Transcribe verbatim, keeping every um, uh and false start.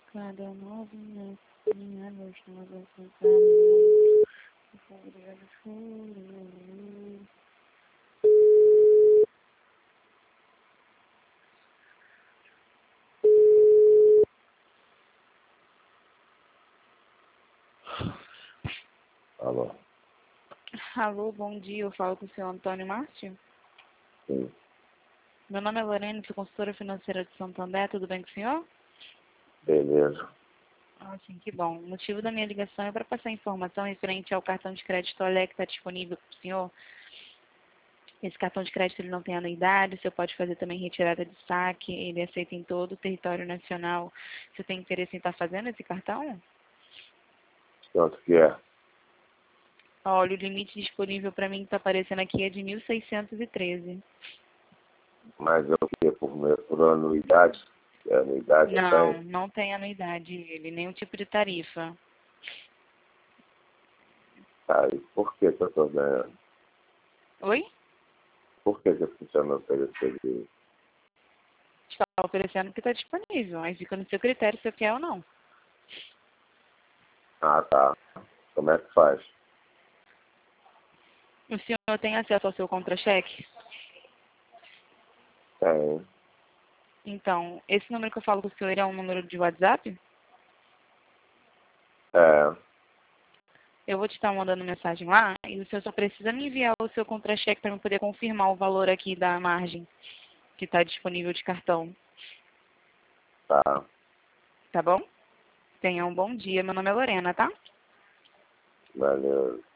Cada nove meses, minha noite, nós vamos cantar. Obrigado, choro. Alô? Alô, bom dia, eu falo com o senhor Antônio Márcio. Sim, Meu nome é Lorena, sou consultora financeira de Santo André, tudo bem com o senhor? beleza. Ah, sim, que bom. O motivo da minha ligação é para passar informação referente ao cartão de crédito Olé que está disponível para o senhor. Esse cartão de crédito ele não tem anuidade, você pode fazer também retirada de saque, ele é aceita em todo o território nacional. Você tem interesse em estar fazendo esse cartão? Quanto que é? Olha, o limite disponível para mim que está aparecendo aqui é de mil seiscentos e treze. Mas é o que? Por, mês, por anuidade? É anuidade eu Não, tenho? não tem anuidade ele, nenhum tipo de tarifa. Tá, e por que que eu tô ganhando? Oi? Por que que eu preciso me oferecer isso? Está oferecendo que está disponível, aí fica no seu critério se você quer ou não. Ah, tá. Como é que faz? O senhor tem acesso ao seu contra-cheque? Tem. Então, esse número que eu falo com o senhor é um número de WhatsApp? É, Eu vou te estar mandando mensagem lá e o senhor só precisa me enviar o seu contra-cheque para eu poder confirmar o valor aqui da margem que está disponível de cartão. tá. Tá bom? Tenha um bom dia. Meu nome é Lorena, tá? Valeu.